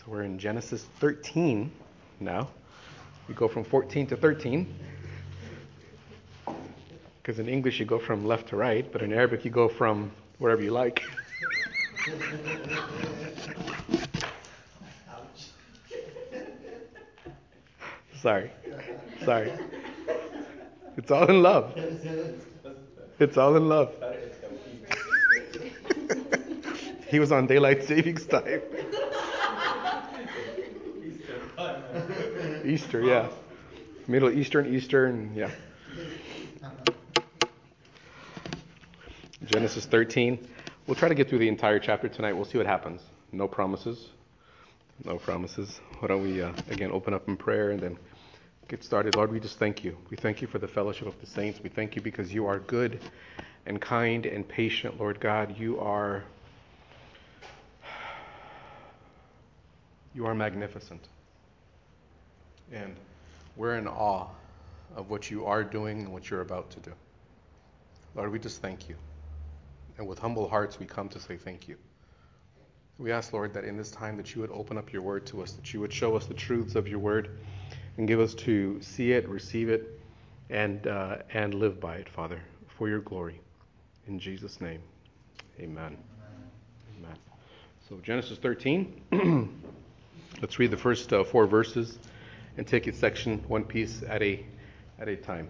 So we're in Genesis 13 now. We go from 14 to 13. Because in English you go from left to right, but in Arabic you go from wherever you like. Sorry. It's all in love. It's all in love. He was on daylight savings time. Easter, yeah. Middle Eastern, yeah. Genesis 13. We'll try to get through the entire chapter tonight. We'll see what happens. No promises. No promises. Why don't we, again, open up in prayer and then get started. Lord, we just thank you. We thank you for the fellowship of the saints. We thank you because you are good and kind and patient, Lord God. You are magnificent. And we're in awe of what you are doing and what you're about to do. Lord, we just thank you. And with humble hearts, we come to say thank you. We ask, Lord, that in this time that you would open up your word to us, that you would show us the truths of your word and give us to see it, receive it, and live by it, Father, for your glory. In Jesus' name, amen. Amen. So Genesis 13, let's read the first 4 verses and take it section one piece at a time.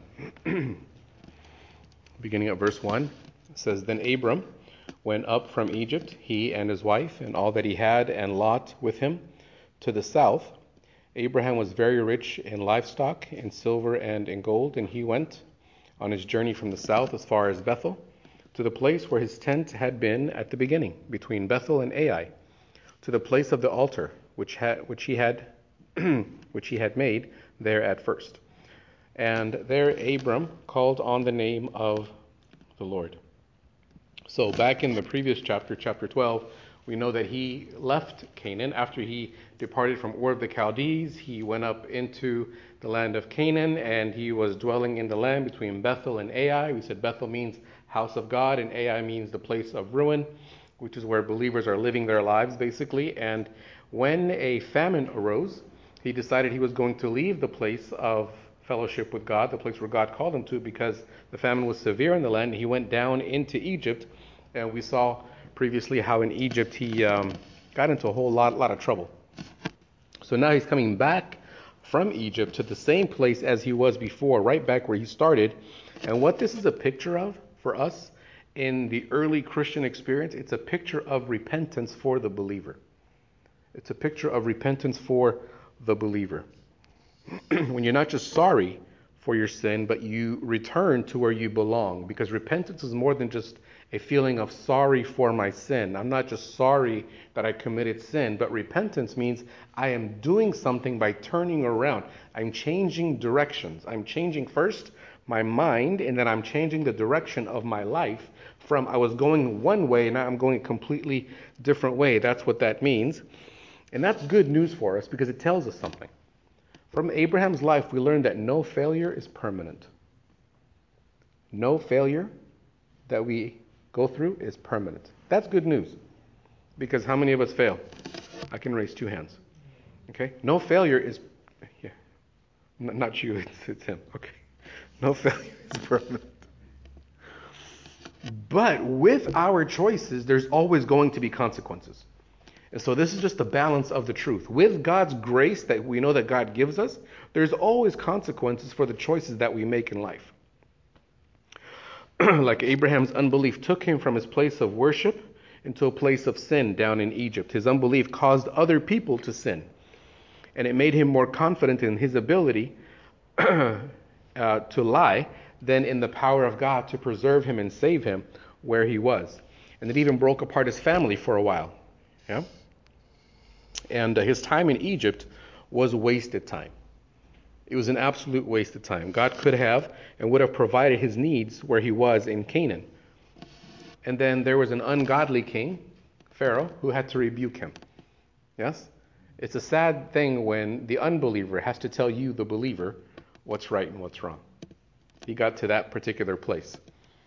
Beginning at verse 1, it says, Then Abram went up from Egypt, he and his wife, and all that he had, and Lot with him, to the south. Abraham was very rich in livestock, in silver and in gold, and he went on his journey from the south as far as Bethel, to the place where his tent had been at the beginning, between Bethel and Ai, to the place of the altar which he had made there at first. And there Abram called on the name of the Lord. So back in the previous chapter 12, we know that he left Canaan after he departed from Ur of the Chaldees. He went up into the land of Canaan, and he was dwelling in the land between Bethel and Ai. We said Bethel means house of God, and Ai means the place of ruin, which is where believers are living their lives, basically. And when a famine arose, he decided he was going to leave the place of fellowship with God, the place where God called him to, because the famine was severe in the land. He went down into Egypt, and we saw previously how in Egypt he got into a whole lot of trouble. So now he's coming back from Egypt to the same place as he was before, right back where he started. And what this is a picture of for us in the early Christian experience, it's a picture of repentance for the believer. It's a picture of repentance for the believer. When you're not just sorry for your sin, but you return to where you belong. Because repentance is more than just a feeling of sorry for my sin. I'm not just sorry that I committed sin, but repentance means I am doing something by turning around. I'm changing directions. I'm changing first my mind, and then I'm changing the direction of my life from I was going one way, now I'm going a completely different way. That's what that means. And that's good news for us because it tells us something. From Abraham's life, we learned that no failure is permanent. No failure that we go through is permanent. That's good news. Because how many of us fail? I can raise 2 hands. Okay? No failure is... Yeah. Not you, it's him. Okay. No failure is permanent. But with our choices, there's always going to be consequences. And so this is just the balance of the truth. With God's grace that we know that God gives us, there's always consequences for the choices that we make in life. Like Abraham's unbelief took him from his place of worship into a place of sin down in Egypt. His unbelief caused other people to sin. And it made him more confident in his ability to lie than in the power of God to preserve him and save him where he was. And it even broke apart his family for a while. Yeah? And his time in Egypt was wasted time. It was an absolute waste of time. God could have and would have provided his needs where he was in Canaan. And then there was an ungodly king, Pharaoh, who had to rebuke him. Yes? It's a sad thing when the unbeliever has to tell you, the believer, what's right and what's wrong. He got to that particular place.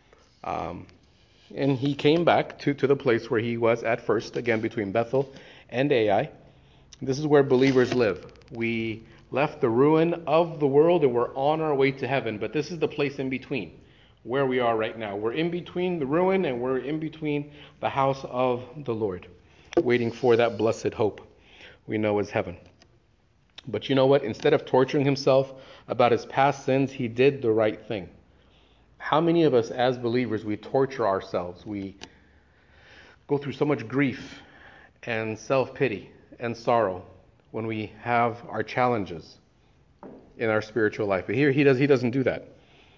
And he came back to the place where he was at first, again between Bethel and Ai. This is where believers live. We left the ruin of the world and we're on our way to heaven, but this is the place in between where we are right now. We're in between the ruin and we're in between the house of the Lord, waiting for that blessed hope we know is heaven. But you know what? Instead of torturing himself about his past sins, he did the right thing. How many of us as believers, we torture ourselves? We go through so much grief and self-pity and sorrow when we have our challenges in our spiritual life. But here he doesn't do that.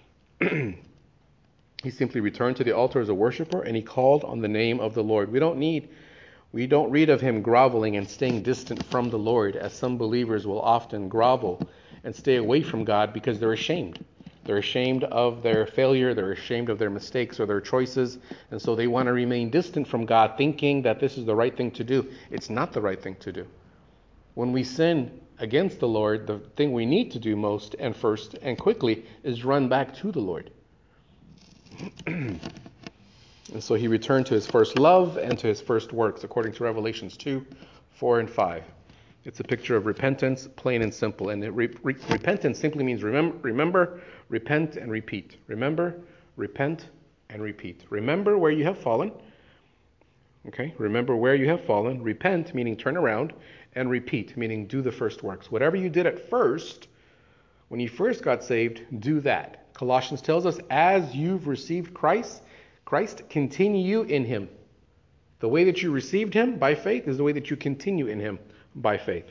He simply returned to the altar as a worshiper and he called on the name of the Lord. We don't read of him groveling and staying distant from the Lord, as some believers will often grovel and stay away from God because they're ashamed. They're ashamed of their failure, they're ashamed of their mistakes or their choices, and so they want to remain distant from God, thinking that this is the right thing to do. It's not the right thing to do. When we sin against the Lord, the thing we need to do most and first and quickly is run back to the Lord. And so he returned to his first love and to his first works, according to Revelations 2, 4, and 5. It's a picture of repentance, plain and simple. And repentance simply means remember, repent, and repeat. Remember, repent, and repeat. Remember where you have fallen. Okay, remember where you have fallen. Repent, meaning turn around, and repeat, meaning do the first works. Whatever you did at first, when you first got saved, do that. Colossians tells us, as you've received Christ, continue in him. The way that you received him by faith is the way that you continue in him by faith.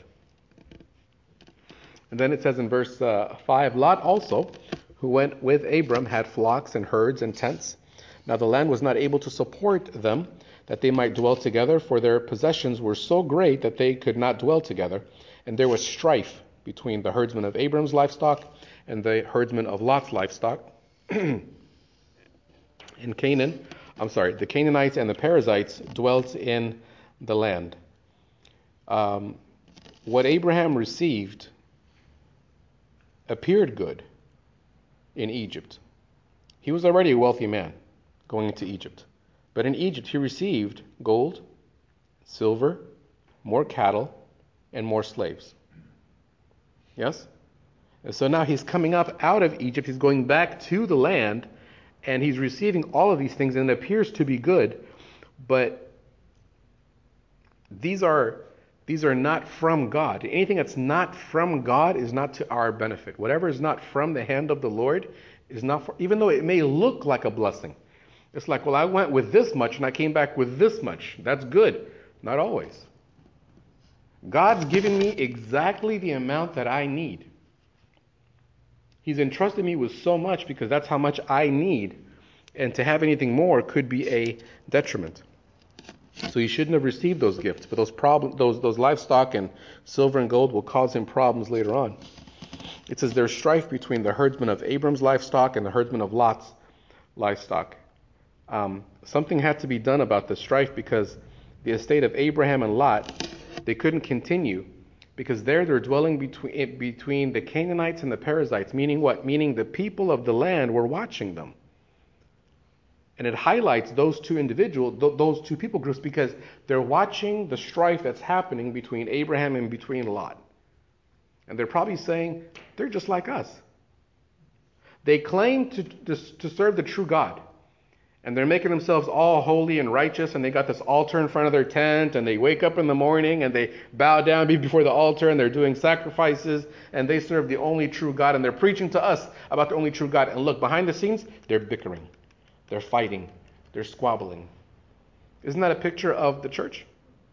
And then it says in verse 5, Lot also, who went with Abram, had flocks and herds and tents. Now the land was not able to support them, that they might dwell together, for their possessions were so great that they could not dwell together. And there was strife between the herdsmen of Abram's livestock and the herdsmen of Lot's livestock. The Canaanites and the Perizzites dwelt in the land. What Abraham received appeared good in Egypt. He was already a wealthy man going into Egypt. But in Egypt he received gold, silver, more cattle, and more slaves. Yes? And so now he's coming up out of Egypt, he's going back to the land, and he's receiving all of these things, and it appears to be good, but these are not from God. Anything that's not from God is not to our benefit. Whatever is not from the hand of the Lord is not for, even though it may look like a blessing. It's like, well, I went with this much and I came back with this much. That's good. Not always. God's given me exactly the amount that I need. He's entrusted me with so much because that's how much I need. And to have anything more could be a detriment. So he shouldn't have received those gifts. But those livestock and silver and gold will cause him problems later on. It says there's strife between the herdsmen of Abram's livestock and the herdsmen of Lot's livestock. Something had to be done about the strife because the estate of Abraham and Lot, they couldn't continue because they're dwelling between the Canaanites and the Perizzites. Meaning what? Meaning the people of the land were watching them. And it highlights those two people groups, because they're watching the strife that's happening between Abraham and between Lot. And they're probably saying, they're just like us. They claim to serve the true God. And they're making themselves all holy and righteous, and they got this altar in front of their tent, and they wake up in the morning, and they bow down before the altar, and they're doing sacrifices, and they serve the only true God, and they're preaching to us about the only true God. And look, behind the scenes, they're bickering. They're fighting. They're squabbling. Isn't that a picture of the church?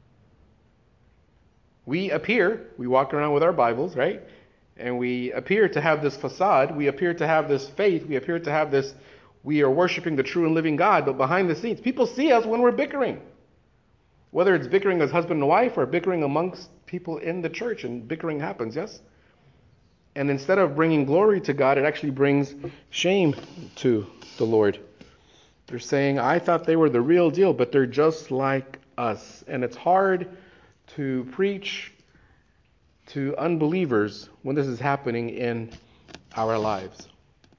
We walk around with our Bibles, right? And we appear to have this facade. We appear to have this faith. We appear to have this, we are worshiping the true and living God. But behind the scenes, people see us when we're bickering. Whether it's bickering as husband and wife or bickering amongst people in the church, and bickering happens, yes? And instead of bringing glory to God, it actually brings shame to the Lord. They're saying, I thought they were the real deal, but they're just like us. And it's hard to preach to unbelievers when this is happening in our lives.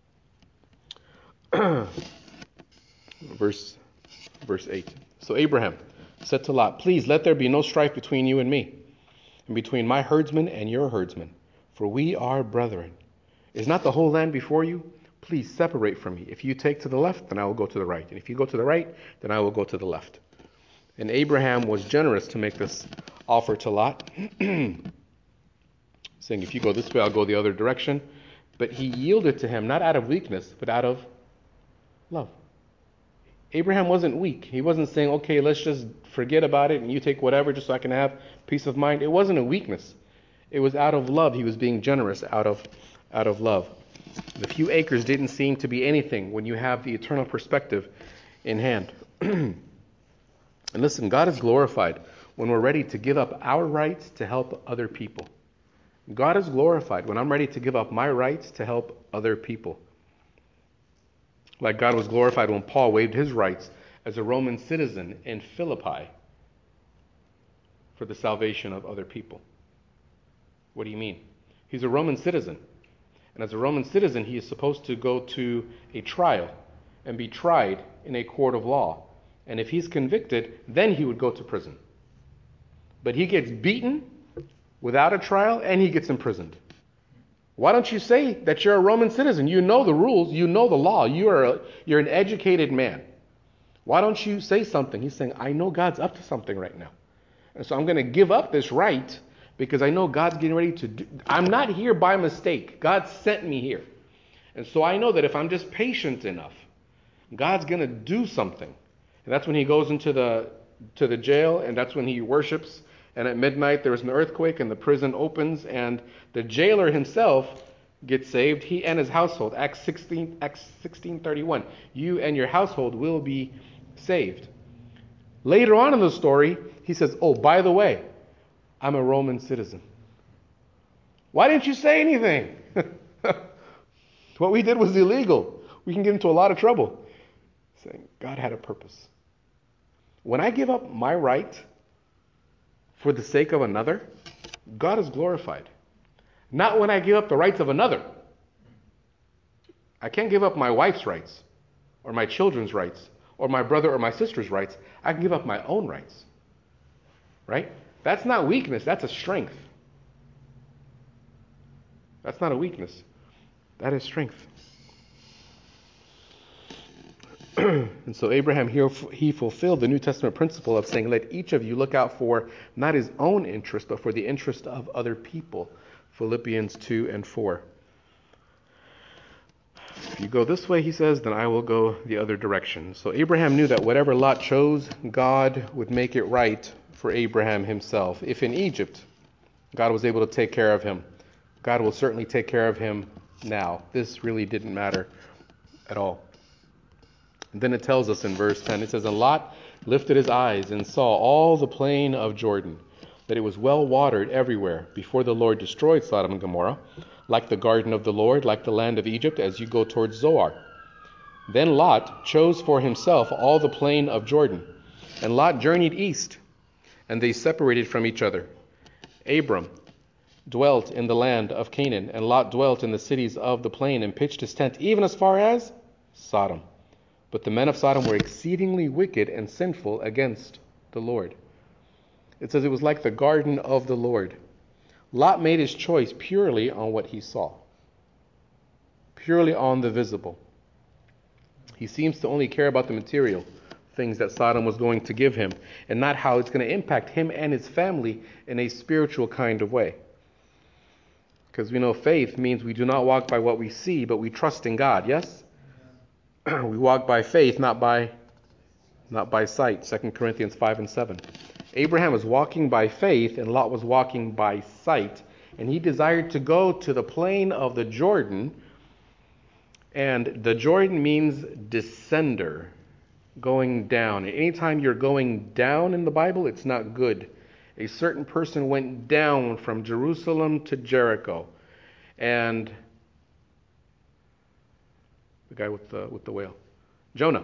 Verse 8. So Abraham said to Lot, please let there be no strife between you and me, and between my herdsmen and your herdsmen, for we are brethren. Is not the whole land before you? Please separate from me. If you take to the left, then I will go to the right. And if you go to the right, then I will go to the left. And Abraham was generous to make this offer to Lot, saying, if you go this way, I'll go the other direction. But he yielded to him, not out of weakness, but out of love. Abraham wasn't weak. He wasn't saying, okay, let's just forget about it and you take whatever just so I can have peace of mind. It wasn't a weakness. It was out of love. He was being generous out of love. The few acres didn't seem to be anything when you have the eternal perspective in hand. And listen, God is glorified when we're ready to give up our rights to help other people. God is glorified when I'm ready to give up my rights to help other people. Like God was glorified when Paul waived his rights as a Roman citizen in Philippi for the salvation of other people. What do you mean? He's a Roman citizen. And as a Roman citizen, he is supposed to go to a trial and be tried in a court of law. And if he's convicted, then he would go to prison. But he gets beaten without a trial and he gets imprisoned. Why don't you say that you're a Roman citizen? You know the rules, you know the law, you're an educated man. Why don't you say something? He's saying, I know God's up to something right now. And so I'm going to give up this right because I know God's getting ready to do. I'm not here by mistake. God sent me here. And so I know that if I'm just patient enough, God's going to do something. And that's when he goes into the jail, and that's when he worships. And at midnight there was an earthquake and the prison opens and the jailer himself gets saved. He and his household. Acts 16:31. You and your household will be saved. Later on in the story, he says, oh, by the way, I'm a Roman citizen. Why didn't you say anything? What we did was illegal. We can get into a lot of trouble. Saying God had a purpose. When I give up my right for the sake of another, God is glorified. Not when I give up the rights of another. I can't give up my wife's rights, or my children's rights, or my brother or my sister's rights. I can give up my own rights. Right? That's not weakness, that's a strength. That's not a weakness. That is strength. And so Abraham here, he fulfilled the New Testament principle of saying, let each of you look out for not his own interest, but for the interest of other people. Philippians 2:4. If you go this way, he says, then I will go the other direction. So Abraham knew that whatever Lot chose, God would make it right for Abraham himself. If in Egypt, God was able to take care of him, God will certainly take care of him now. This really didn't matter at all. And then it tells us in verse 10, it says, and Lot lifted his eyes and saw all the plain of Jordan, that it was well watered everywhere, before the Lord destroyed Sodom and Gomorrah, like the garden of the Lord, like the land of Egypt, as you go towards Zoar. Then Lot chose for himself all the plain of Jordan, and Lot journeyed east, and they separated from each other. Abram dwelt in the land of Canaan, and Lot dwelt in the cities of the plain, and pitched his tent even as far as Sodom. But the men of Sodom were exceedingly wicked and sinful against the Lord. It says it was like the garden of the Lord. Lot made his choice purely on what he saw, purely on the visible. He seems to only care about the material things that Sodom was going to give him, and not how it's going to impact him and his family in a spiritual kind of way. Because we know faith means we do not walk by what we see, but we trust in God, yes? We walk by faith, not by sight. 2 Corinthians 5:7. Abraham was walking by faith, and Lot was walking by sight. And he desired to go to the plain of the Jordan. And the Jordan means descender, going down. And anytime you're going down in the Bible, it's not good. A certain person went down from Jerusalem to Jericho. And the guy with the whale. Jonah.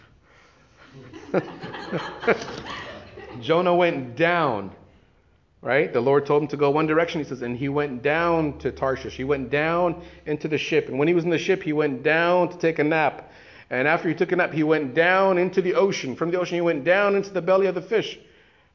Jonah went down, right? The Lord told him to go one direction. He says, and he went down to Tarshish. He went down into the ship. And when he was in the ship, he went down to take a nap. And after he took a nap, he went down into the ocean. From the ocean, he went down into the belly of the fish.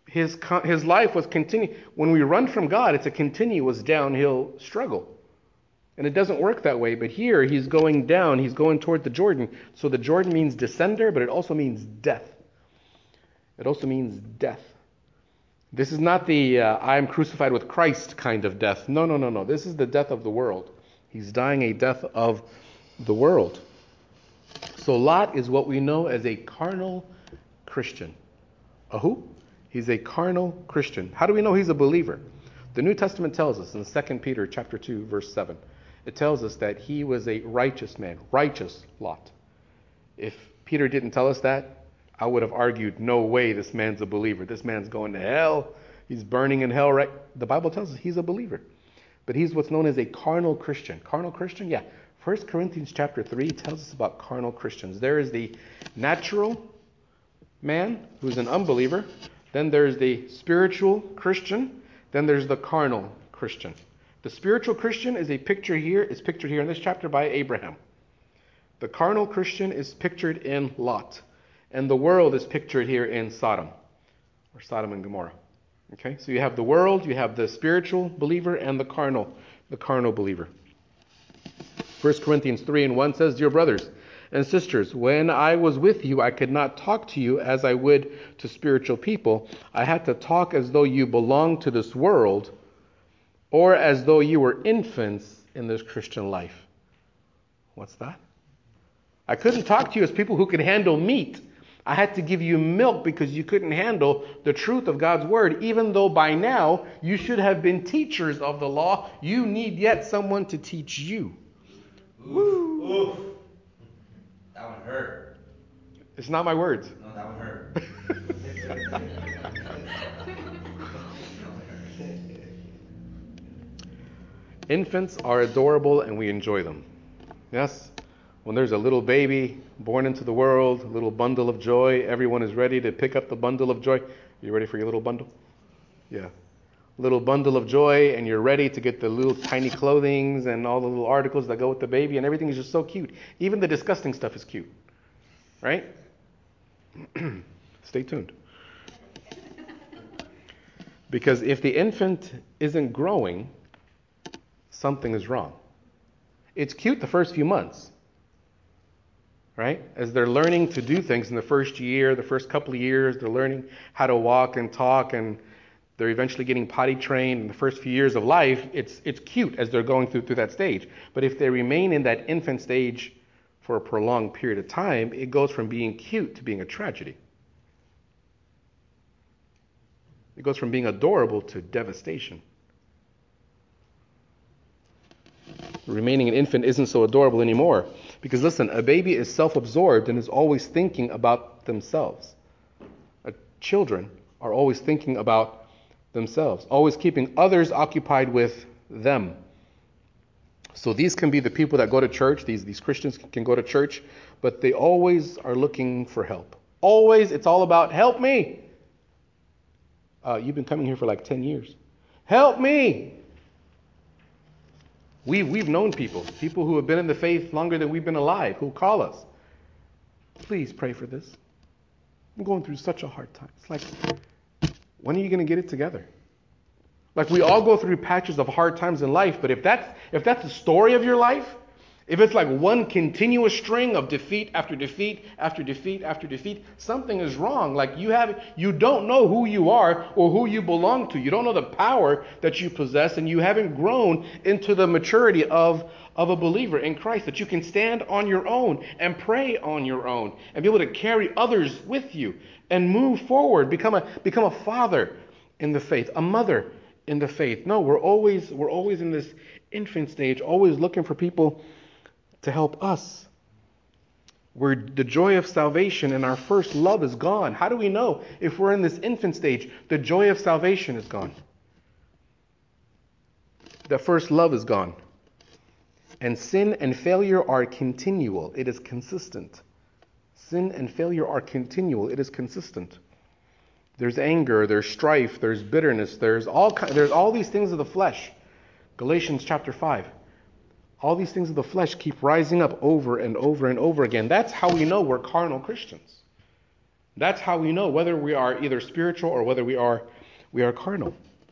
His life was when we run from God, it's a continuous downhill struggle. And it doesn't work that way, but here he's going down, he's going toward the Jordan. So the Jordan means descender, but it also means death. It also means death. This is not the I am crucified with Christ kind of death. No. This is the death of the world. He's dying a death of the world. So Lot is what we know as a carnal Christian. A who? He's a carnal Christian. How do we know he's a believer? The New Testament tells us in 2 Peter chapter 2, verse 7. It tells us that he was a righteous man, righteous Lot. If Peter didn't tell us that, I would have argued, no way this man's a believer. This man's going to hell. He's burning in hell, right? The Bible tells us he's a believer. But he's what's known as a carnal Christian. Carnal Christian? Yeah. 1 Corinthians chapter 3 tells us about carnal Christians. There is the natural man who's an unbeliever. Then there's the spiritual Christian. Then there's the carnal Christian. The spiritual Christian is pictured here in this chapter by Abraham. The carnal Christian is pictured in Lot. And the world is pictured here in Sodom, or Sodom and Gomorrah. Okay, so you have the world, you have the spiritual believer, and the carnal believer. 1 Corinthians 3:1 says, Dear brothers and sisters, when I was with you, I could not talk to you as I would to spiritual people. I had to talk as though you belonged to this world, or as though you were infants in this Christian life. What's that? I couldn't talk to you as people who could handle meat. I had to give you milk because you couldn't handle the truth of God's word. Even though by now you should have been teachers of the law, you need yet someone to teach you. Oof. Oof. That one hurt. It's not my words. No, that one hurt. Infants are adorable and we enjoy them. Yes? When there's a little baby born into the world, a little bundle of joy, everyone is ready to pick up the bundle of joy. You ready for your little bundle? Yeah. Little bundle of joy, and you're ready to get the little tiny clothings and all the little articles that go with the baby, and everything is just so cute. Even the disgusting stuff is cute. Right? Stay tuned. Because if the infant isn't growing, something is wrong. It's cute the first few months. Right? As they're learning to do things in the first year, the first couple of years, they're learning how to walk and talk, and they're eventually getting potty trained. In the first few years of life, it's cute as they're going through that stage. But if they remain in that infant stage for a prolonged period of time, it goes from being cute to being a tragedy. It goes from being adorable to devastation. Remaining an infant isn't so adorable anymore. Because listen, a baby is self-absorbed and is always thinking about themselves. Children are always thinking about themselves, always keeping others occupied with them. So these can be the people that go to church, these Christians can go to church, but they always are looking for help. Always, it's all about, help me. You've been coming here for like 10 years. Help me. We've known people who have been in the faith longer than we've been alive, who call us. Please pray for this. I'm going through such a hard time. It's like, when are you going to get it together? Like, we all go through patches of hard times in life, but if that's the story of your life, if it's like one continuous string of defeat after defeat after defeat after defeat, something is wrong. Like you don't know who you are or who you belong to. You don't know the power that you possess, and you haven't grown into the maturity of a believer in Christ, that you can stand on your own and pray on your own and be able to carry others with you and move forward, become a father in the faith, a mother in the faith. No, we're always in this infant stage, always looking for people to help us. Where the joy of salvation and our first love is gone. How do we know if we're in this infant stage? The joy of salvation is gone. The first love is gone. And sin and failure are continual. It is consistent. Sin and failure are continual. It is consistent. There's anger, there's strife, there's bitterness, there's all these things of the flesh. Galatians chapter 5. All these things of the flesh keep rising up over and over and over again. That's how we know we're carnal Christians. That's how we know whether we are either spiritual or whether we are carnal.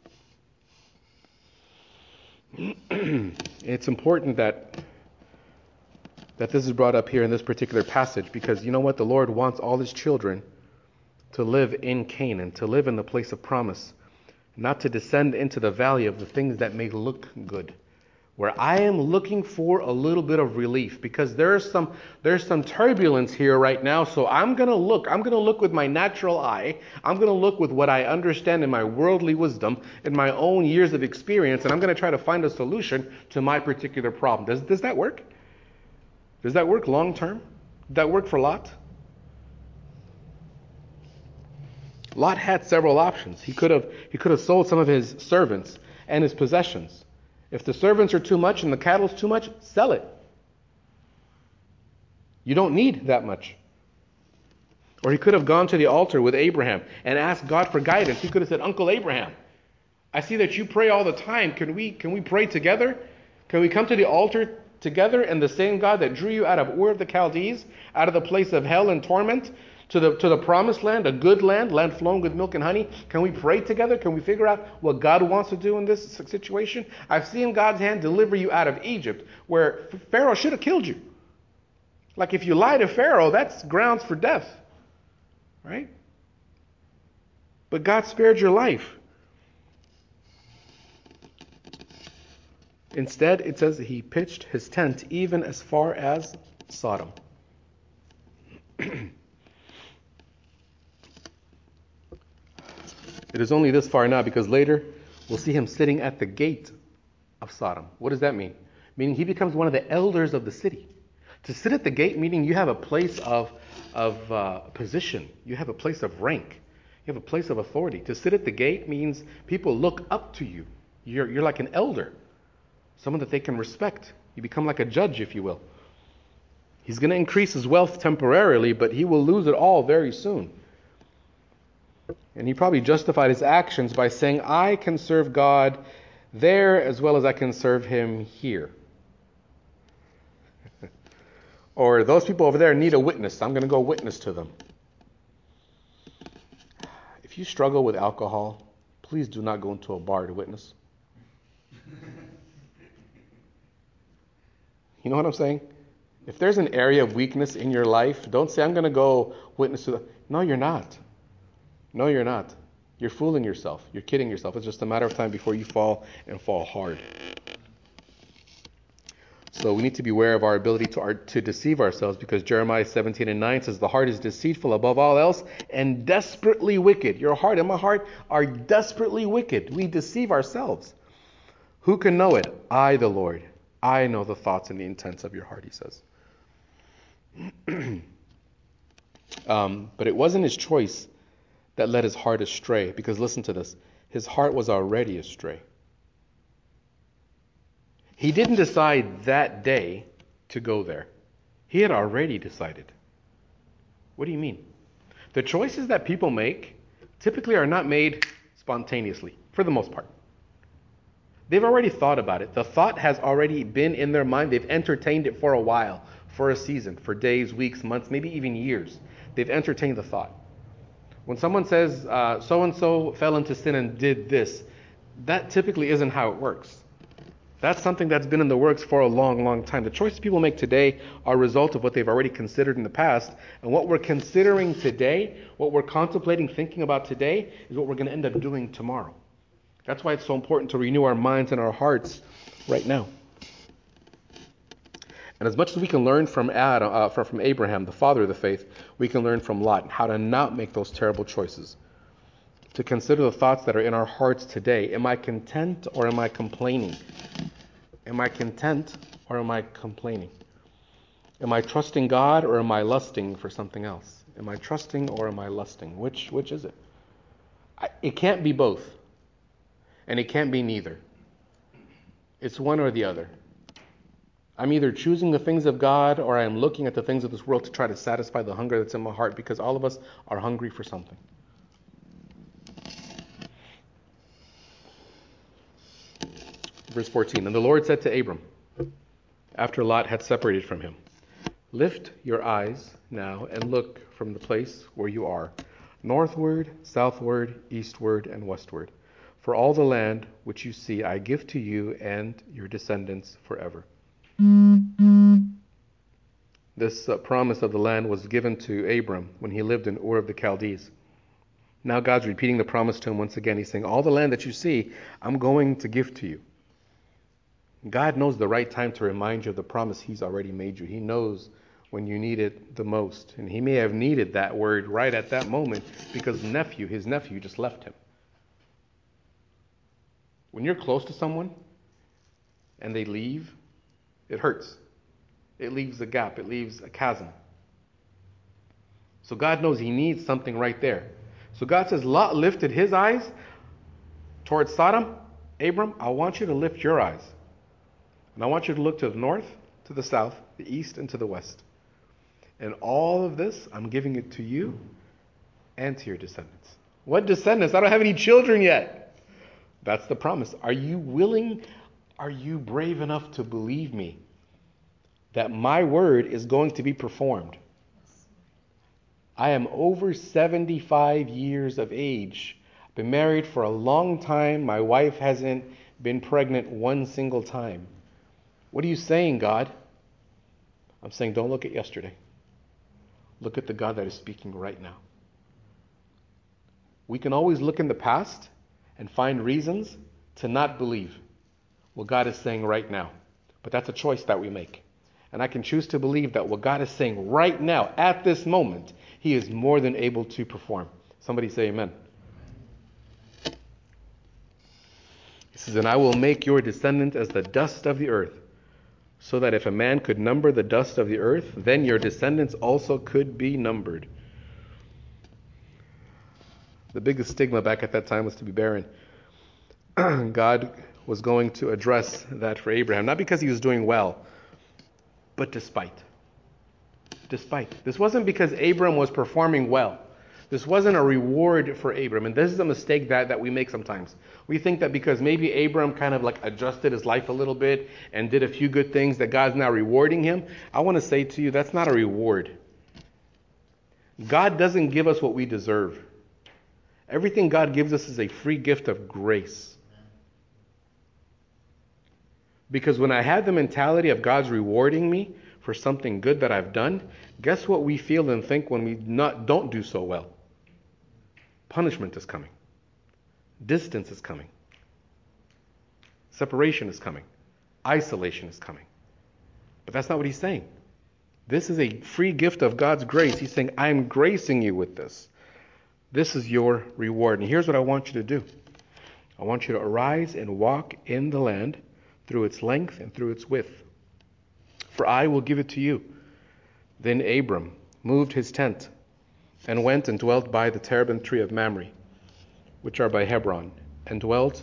It's important that this is brought up here in this particular passage, because you know what? The Lord wants all his children to live in Canaan, to live in the place of promise, not to descend into the valley of the things that may look good, where I am looking for a little bit of relief, because there's some turbulence here right now. So I'm going to look with my natural eye. I'm going to look with what I understand in my worldly wisdom, in my own years of experience, and I'm going to try to find a solution to my particular problem. Does that work? Does that work long term? Did that work for Lot? Lot had several options. He could have sold some of his servants and his possessions. If the servants are too much and the cattle's too much, sell it. You don't need that much. Or he could have gone to the altar with Abraham and asked God for guidance. He could have said, Uncle Abraham, I see that you pray all the time. Can we pray together? Can we come to the altar together, and the same God that drew you out of Ur of the Chaldees, out of the place of hell and torment, to the promised land, a good land flowing with milk and honey? Can we pray together? Can we figure out what God wants to do in this situation? I've seen God's hand deliver you out of Egypt, where Pharaoh should have killed you. Like, if you lie to Pharaoh, that's grounds for death, right? But God spared your life. Instead, it says that he pitched his tent even as far as Sodom. It is only this far now, because later we'll see him sitting at the gate of Sodom. What does that mean? Meaning he becomes one of the elders of the city. To sit at the gate, meaning you have a place of position. You have a place of rank. You have a place of authority. To sit at the gate means people look up to you. You're like an elder, someone that they can respect. You become like a judge, if you will. He's going to increase his wealth temporarily, but he will lose it all very soon. And he probably justified his actions by saying, I can serve God there as well as I can serve him here. Or those people over there need a witness. I'm going to go witness to them. If you struggle with alcohol, please do not go into a bar to witness. You know what I'm saying? If there's an area of weakness in your life, don't say, I'm going to go witness to them. No, you're not. No, you're not. You're fooling yourself. You're kidding yourself. It's just a matter of time before you fall, and fall hard. So we need to be aware of our ability to deceive ourselves, because Jeremiah 17:9 says, the heart is deceitful above all else and desperately wicked. Your heart and my heart are desperately wicked. We deceive ourselves. Who can know it? I, the Lord. I know the thoughts and the intents of your heart, he says. But it wasn't his choice that led his heart astray, because listen to this. His heart was already astray. He didn't decide that day to go there. He had already decided. What do you mean? The choices that people make typically are not made spontaneously, for the most part. They've already thought about it. The thought has already been in their mind. They've entertained it for a while, for a season, for days, weeks, months, maybe even years. They've entertained the thought. When someone says, so-and-so fell into sin and did this, that typically isn't how it works. That's something that's been in the works for a long, long time. The choices people make today are a result of what they've already considered in the past. And what we're considering today, what we're contemplating, thinking about today, is what we're going to end up doing tomorrow. That's why it's so important to renew our minds and our hearts right now. And as much as we can learn from Abraham, the father of the faith, we can learn from Lot how to not make those terrible choices. To consider the thoughts that are in our hearts today. Am I content or am I complaining? Am I content or am I complaining? Am I trusting God or am I lusting for something else? Am I trusting or am I lusting? Which is it? It can't be both. And it can't be neither. It's one or the other. I'm either choosing the things of God or I am looking at the things of this world to try to satisfy the hunger that's in my heart, because all of us are hungry for something. Verse 14, and the Lord said to Abram, after Lot had separated from him, Lift your eyes now and look from the place where you are, northward, southward, eastward, and westward. For all the land which you see I give to you and your descendants forever. This promise of the land was given to Abram when he lived in Ur of the Chaldees. Now God's repeating the promise to him once again. He's saying, all the land that you see, I'm going to give to you. God knows the right time to remind you of the promise he's already made you. He knows when you need it the most. And he may have needed that word right at that moment because his nephew just left him. When you're close to someone and they leave, it hurts. It leaves a gap. It leaves a chasm. So God knows he needs something right there. So God says, Lot lifted his eyes towards Sodom. Abram, I want you to lift your eyes. And I want you to look to the north, to the south, the east, and to the west. And all of this, I'm giving it to you and to your descendants. What descendants? I don't have any children yet. That's the promise. Are you willing? Are you brave enough to believe me that my word is going to be performed? I am over 75 years of age. I've been married for a long time. My wife hasn't been pregnant one single time. What are you saying, God? I'm saying don't look at yesterday. Look at the God that is speaking right now. We can always look in the past and find reasons to not believe what God is saying right now. But that's a choice that we make. And I can choose to believe that what God is saying right now, at this moment, he is more than able to perform. Somebody say amen. He says, and I will make your descendants as the dust of the earth, so that if a man could number the dust of the earth, then your descendants also could be numbered. The biggest stigma back at that time was to be barren. God was going to address that for Abraham, not because he was doing well, but despite. This wasn't because Abram was performing well. This wasn't a reward for Abram. And this is a mistake that we make sometimes. We think that because maybe Abram kind of like adjusted his life a little bit and did a few good things that God's now rewarding him. I want to say to you, that's not a reward. God doesn't give us what we deserve. Everything God gives us is a free gift of grace. Because when I had the mentality of God's rewarding me for something good that I've done, guess what we feel and think when we don't do so well? Punishment is coming. Distance is coming. Separation is coming. Isolation is coming. But that's not what he's saying. This is a free gift of God's grace. He's saying, I'm gracing you with this. This is your reward. And here's what I want you to do. I want you to arise and walk in the land through its length and through its width. For I will give it to you. Then Abram moved his tent and went and dwelt by the terebinth tree of Mamre, which are by Hebron, and built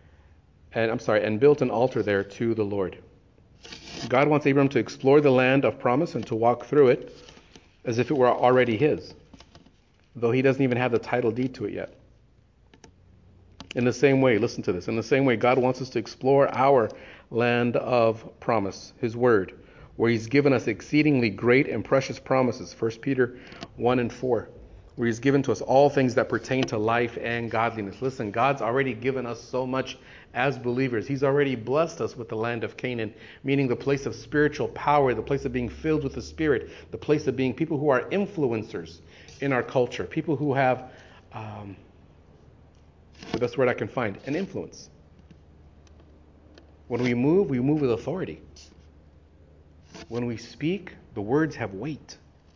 an altar there to the Lord. God wants Abram to explore the land of promise and to walk through it as if it were already his, though he doesn't even have the title deed to it yet. In the same way, listen to this, in the same way God wants us to explore our land of promise, his word, where he's given us exceedingly great and precious promises, 1 Peter 1 and 4, where he's given to us all things that pertain to life and godliness. Listen, God's already given us so much as believers. He's already blessed us with the land of Canaan, meaning the place of spiritual power, the place of being filled with the Spirit, the place of being people who are influencers in our culture, people who have, the best word I can find, an influence. When we move with authority. When we speak, the words have weight.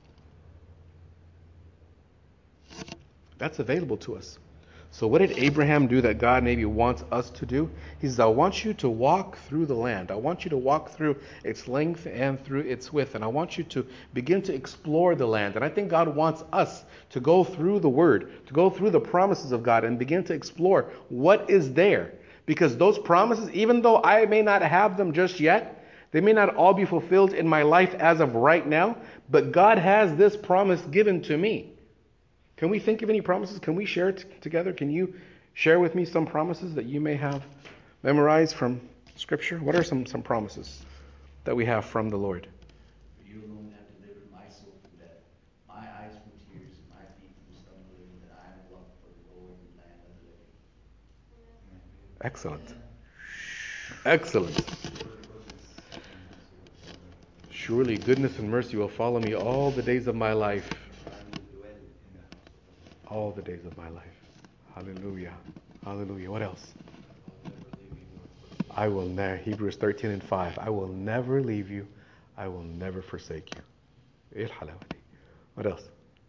That's available to us. So what did Abraham do that God maybe wants us to do? He says, I want you to walk through the land. I want you to walk through its length and through its width. And I want you to begin to explore the land. And I think God wants us to go through the Word, to go through the promises of God and begin to explore what is there. Because those promises, even though I may not have them just yet, they may not all be fulfilled in my life as of right now, but God has this promise given to me. Can we think of any promises? Can we share it together? Can you share with me some promises that you may have memorized from Scripture? What are some promises that we have from the Lord? You alone have delivered Excellent. Excellent. Surely goodness and mercy will follow me all the days of my life. All the days of my life. Hallelujah. Hallelujah. What else? I will never, Hebrews 13:5. I will never leave you. I will never forsake you. إيه الحلاوة دي؟ What else?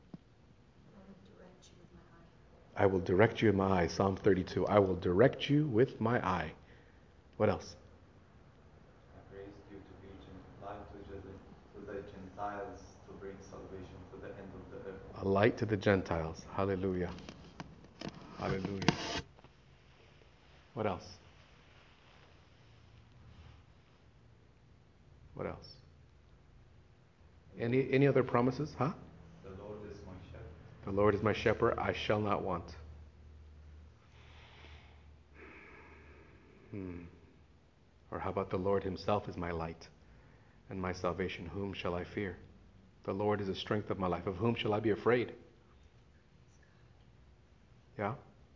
I will direct you with my eye. Psalm 32. I will direct you with my eye. What else? I raised you to be light to the Gentiles, to bring salvation to the end of the earth. A light to the Gentiles. Hallelujah. Hallelujah. What else? What else? Any other promises? Huh? The Lord is my shepherd. The Lord is my shepherd, I shall not want. Or how about the Lord himself is my light and my salvation? Whom shall I fear? The Lord is the strength of my life. Of whom shall I be afraid? Yeah?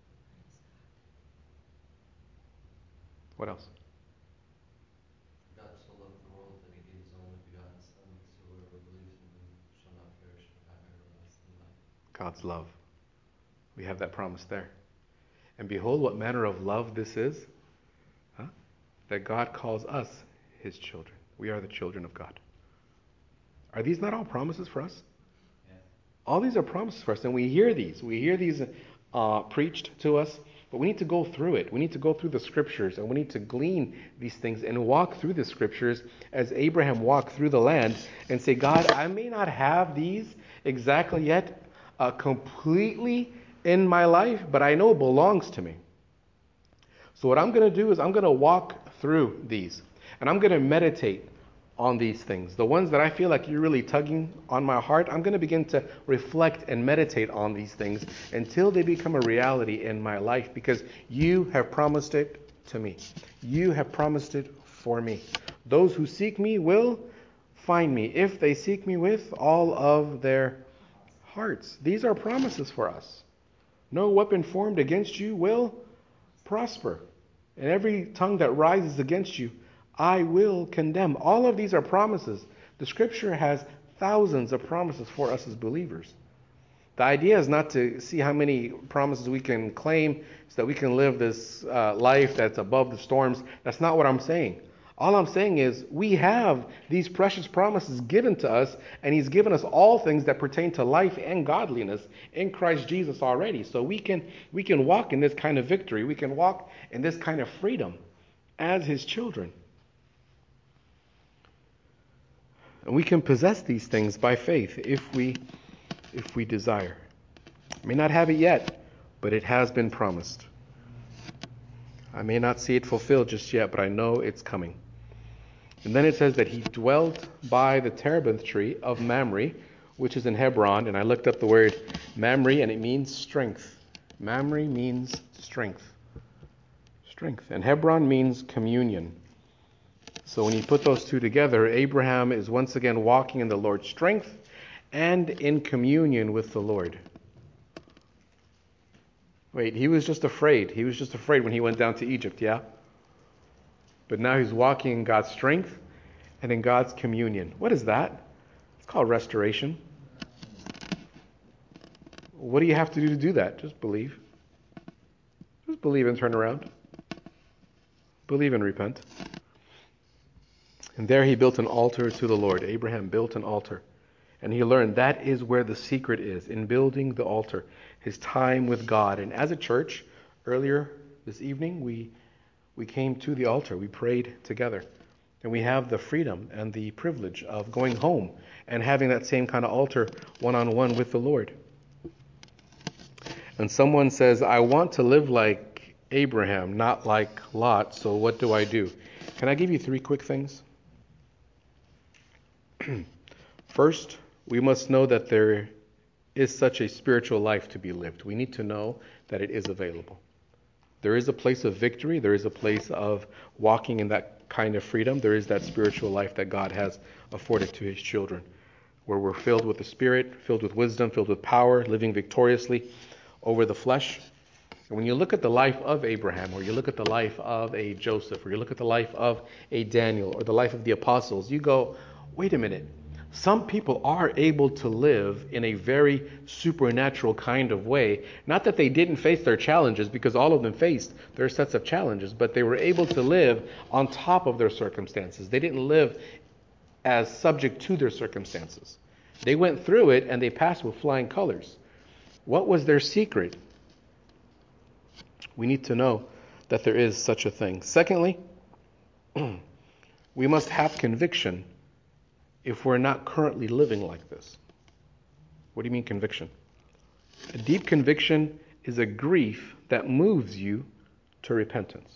What else? God so loved the world that he gave his only begotten Son, that whoever believes in him shall not perish but have everlasting life. God's love. We have that promise there. And behold, what manner of love this is, that God calls us his children. We are the children of God. Are these not all promises for us? Yes. All these are promises for us, and we hear these. We hear these preached to us, but we need to go through it. We need to go through the scriptures, and we need to glean these things and walk through the scriptures as Abraham walked through the land and say, God, I may not have these exactly yet completely in my life, but I know it belongs to me. So what I'm going to do is I'm going to walk through these, and I'm going to meditate on these things. The ones that I feel like you're really tugging on my heart, I'm going to begin to reflect and meditate on these things until they become a reality in my life, because you have promised it to me. You have promised it for me. Those who seek me will find me if they seek me with all of their hearts. These are promises for us. No weapon formed against you will prosper. And every tongue that rises against you, I will condemn. All of these are promises. The scripture has thousands of promises for us as believers. The idea is not to see how many promises we can claim so that we can live this life that's above the storms. That's not what I'm saying. All I'm saying is we have these precious promises given to us, and he's given us all things that pertain to life and godliness in Christ Jesus already. So we can walk in this kind of victory. We can walk in this kind of freedom as his children. And we can possess these things by faith if we desire. May not have it yet, but it has been promised. I may not see it fulfilled just yet, but I know it's coming. And then it says that he dwelt by the terebinth tree of Mamre, which is in Hebron. And I looked up the word Mamre, and it means strength. Mamre means strength. Strength. And Hebron means communion. So when you put those two together, Abraham is once again walking in the Lord's strength and in communion with the Lord. Wait, he was just afraid. He was just afraid when he went down to Egypt, yeah? But now he's walking in God's strength and in God's communion. What is that? It's called restoration. What do you have to do that? Just believe. Just believe and turn around. Believe and repent. And there he built an altar to the Lord. Abraham built an altar. And he learned that is where the secret is, in building the altar, his time with God. And as a church, earlier this evening, we came to the altar. We prayed together. And we have the freedom and the privilege of going home and having that same kind of altar one-on-one with the Lord. And someone says, I want to live like Abraham, not like Lot, so what do I do? Can I give you 3 quick things? First, we must know that there is such a spiritual life to be lived. We need to know that it is available. There is a place of victory. There is a place of walking in that kind of freedom. There is that spiritual life that God has afforded to his children, where we're filled with the Spirit, filled with wisdom, filled with power, living victoriously over the flesh. And when you look at the life of Abraham, or you look at the life of a Joseph, or you look at the life of a Daniel, or the life of the apostles, you go, wait a minute. Some people are able to live in a very supernatural kind of way. Not that they didn't face their challenges, because all of them faced their sets of challenges, but they were able to live on top of their circumstances. They didn't live as subject to their circumstances. They went through it and they passed with flying colors. What was their secret? We need to know that there is such a thing. Secondly, we must have conviction if we're not currently living like this. What do you mean conviction? A deep conviction is a grief that moves you to repentance.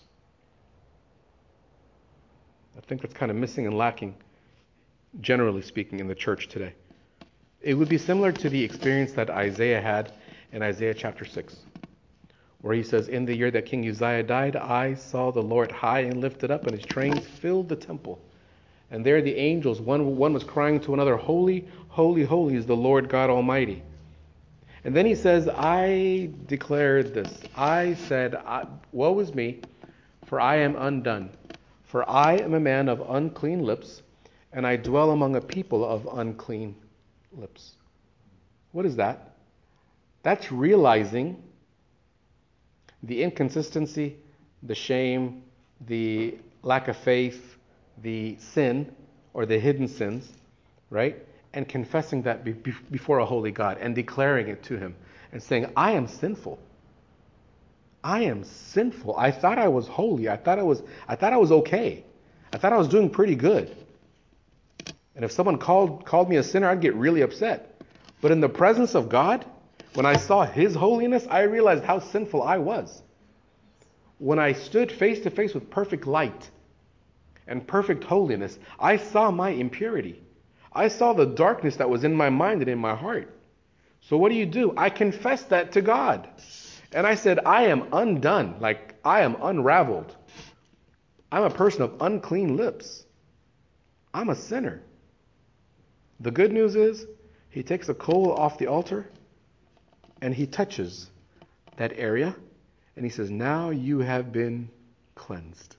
I think that's kind of missing and lacking, generally speaking, in the church today. It would be similar to the experience that Isaiah had in Isaiah chapter 6, where he says, in the year that King Uzziah died, I saw the Lord high and lifted up, and his trains filled the temple. And there the angels, one was crying to another, holy, holy, holy is the Lord God Almighty. And then he says, I declared this. I said, woe is me, for I am undone. For I am a man of unclean lips, and I dwell among a people of unclean lips. What is that? That's realizing the inconsistency, the shame, the lack of faith, the sin or the hidden sins, right? And confessing that before a holy God and declaring it to him and saying, I am sinful. I am sinful. I thought I was holy. I thought I was okay. I thought I was doing pretty good. And if someone called me a sinner, I'd get really upset. But in the presence of God, when I saw his holiness, I realized how sinful I was. When I stood face to face with perfect light and perfect holiness, I saw my impurity. I saw the darkness that was in my mind and in my heart. So what do? I confessed that to God. And I said, I am undone, like I am unraveled. I'm a person of unclean lips. I'm a sinner. The good news is, he takes a coal off the altar and he touches that area and he says, now you have been cleansed.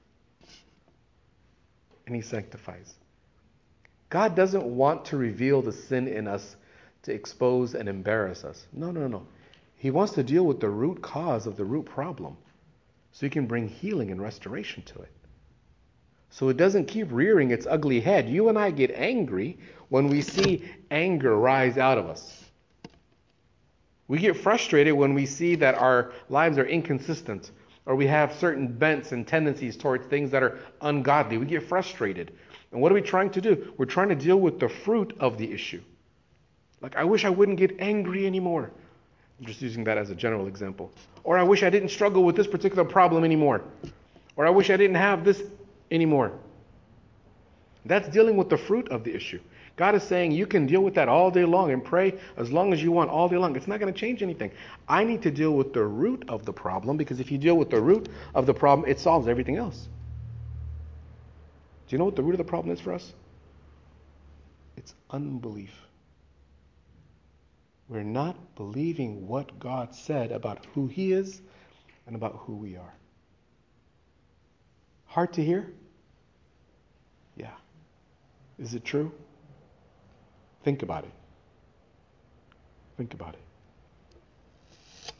And he sanctifies. God doesn't want to reveal the sin in us to expose and embarrass us. No. He wants to deal with the root cause of the root problem so he can bring healing and restoration to it. So it doesn't keep rearing its ugly head. You and I get angry when we see anger rise out of us. We get frustrated when we see that our lives are inconsistent, or we have certain bents and tendencies towards things that are ungodly. We get frustrated. And what are we trying to do? We're trying to deal with the fruit of the issue. Like, I wish I wouldn't get angry anymore. I'm just using that as a general example. Or I wish I didn't struggle with this particular problem anymore. Or I wish I didn't have this anymore. That's dealing with the fruit of the issue. God is saying you can deal with that all day long and pray as long as you want all day long. It's not going to change anything. I need to deal with the root of the problem, because if you deal with the root of the problem, it solves everything else. Do you know what the root of the problem is for us? It's unbelief. We're not believing what God said about who he is and about who we are. Hard to hear? Yeah. Is it true? Think about it. Think about it.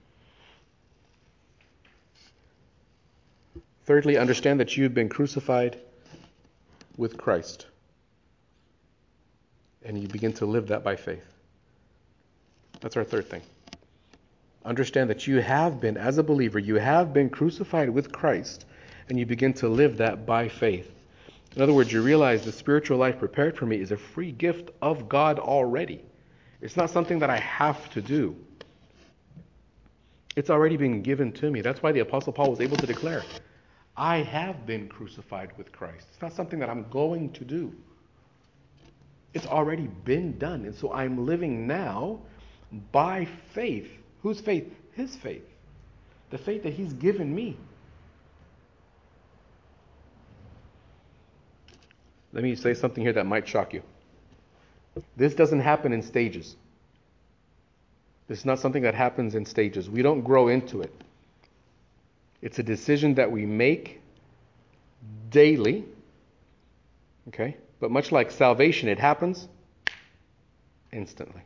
Thirdly, understand that you've been crucified with Christ. And you begin to live that by faith. That's our third thing. Understand that you have been, as a believer, you have been crucified with Christ, and you begin to live that by faith. In other words, you realize the spiritual life prepared for me is a free gift of God already. It's not something that I have to do. It's already been given to me. That's why the Apostle Paul was able to declare, I have been crucified with Christ. It's not something that I'm going to do. It's already been done. And so I'm living now by faith. Whose faith? His faith. The faith that he's given me. Let me say something here that might shock you. This doesn't happen in stages. This is not something that happens in stages. We don't grow into it. It's a decision that we make daily. Okay? But much like salvation, it happens instantly.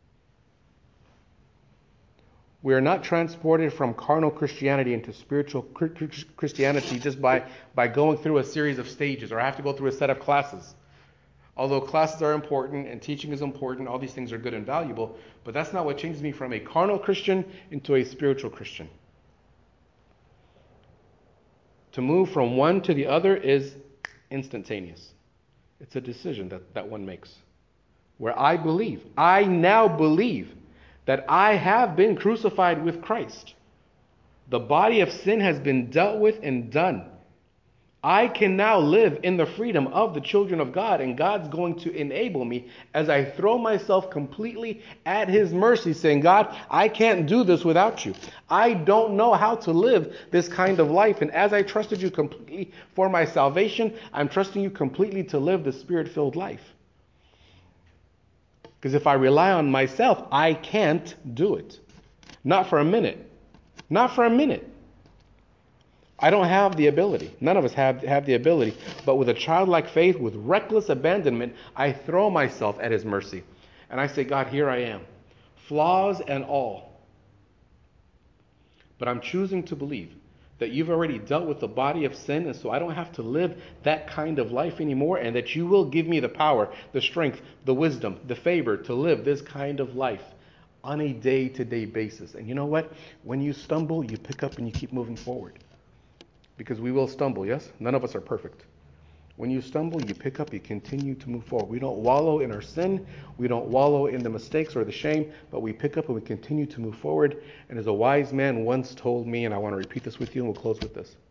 We are not transported from carnal Christianity into spiritual Christianity just by going through a series of stages, or I have to go through a set of classes. Although classes are important and teaching is important, all these things are good and valuable, but that's not what changes me from a carnal Christian into a spiritual Christian. To move from one to the other is instantaneous. It's a decision that one makes. Where I now believe that I have been crucified with Christ. The body of sin has been dealt with and done. I can now live in the freedom of the children of God, and God's going to enable me as I throw myself completely at His mercy, saying, God, I can't do this without you. I don't know how to live this kind of life, and as I trusted you completely for my salvation, I'm trusting you completely to live the Spirit-filled life. Because if I rely on myself, I can't do it. Not for a minute. Not for a minute. I don't have the ability. None of us have the ability. But with a childlike faith, with reckless abandonment, I throw myself at His mercy. And I say, God, here I am. Flaws and all. But I'm choosing to believe that you've already dealt with the body of sin, and so I don't have to live that kind of life anymore, and that you will give me the power, the strength, the wisdom, the favor to live this kind of life on a day-to-day basis. And you know what? When you stumble, you pick up and you keep moving forward. Because we will stumble, yes? None of us are perfect. When you stumble, you pick up, you continue to move forward. We don't wallow in our sin. We don't wallow in the mistakes or the shame, but we pick up and we continue to move forward. And as a wise man once told me, and I want to repeat this with you, and we'll close with this.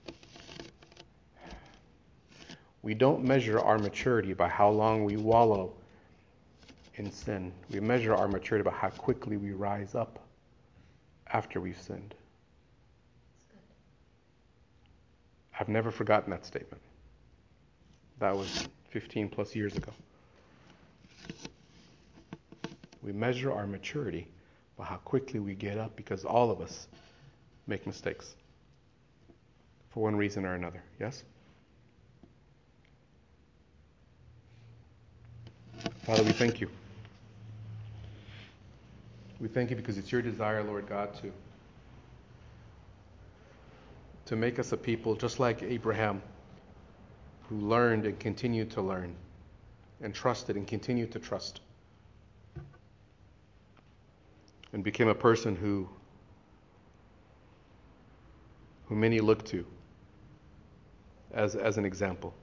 We don't measure our maturity by how long we wallow in sin. We measure our maturity by how quickly we rise up after we've sinned. I've never forgotten that statement. That was 15 plus years ago. We measure our maturity by how quickly we get up, because all of us make mistakes for one reason or another. Yes? Father, we thank you. We thank you because it's your desire, Lord God, to make us a people just like Abraham, who learned and continued to learn, and trusted and continued to trust, and became a person who many look to as an example.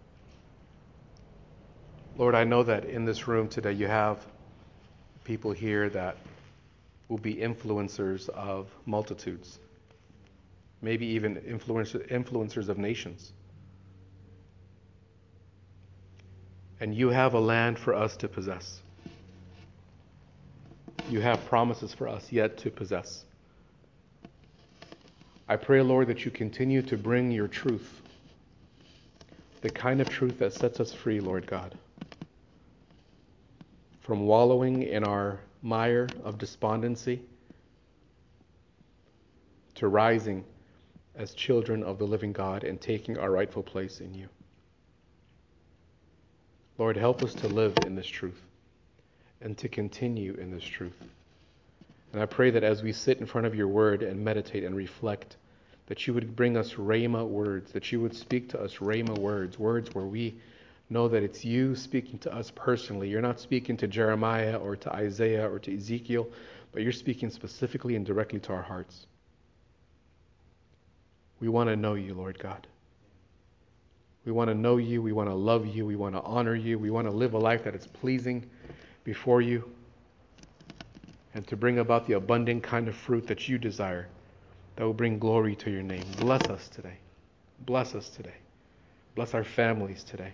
Lord, I know that in this room today you have people here that will be influencers of multitudes, maybe even influencers of nations. And you have a land for us to possess. You have promises for us yet to possess. I pray, Lord, that you continue to bring your truth, the kind of truth that sets us free, Lord God, from wallowing in our mire of despondency to rising as children of the living God and taking our rightful place in you. Lord, help us to live in this truth and to continue in this truth. And I pray that as we sit in front of your word and meditate and reflect, that you would bring us rhema words, that you would speak to us rhema words, words where we know that it's you speaking to us personally. You're not speaking to Jeremiah or to Isaiah or to Ezekiel, but you're speaking specifically and directly to our hearts. We want to know you, Lord God. We want to know you. We want to love you. We want to honor you. We want to live a life that is pleasing before you, and to bring about the abundant kind of fruit that you desire, that will bring glory to your name. Bless us today. Bless us today. Bless our families today.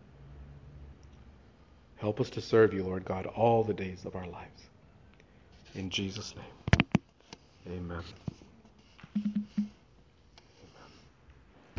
Help us to serve you, Lord God, all the days of our lives. In Jesus' name, amen.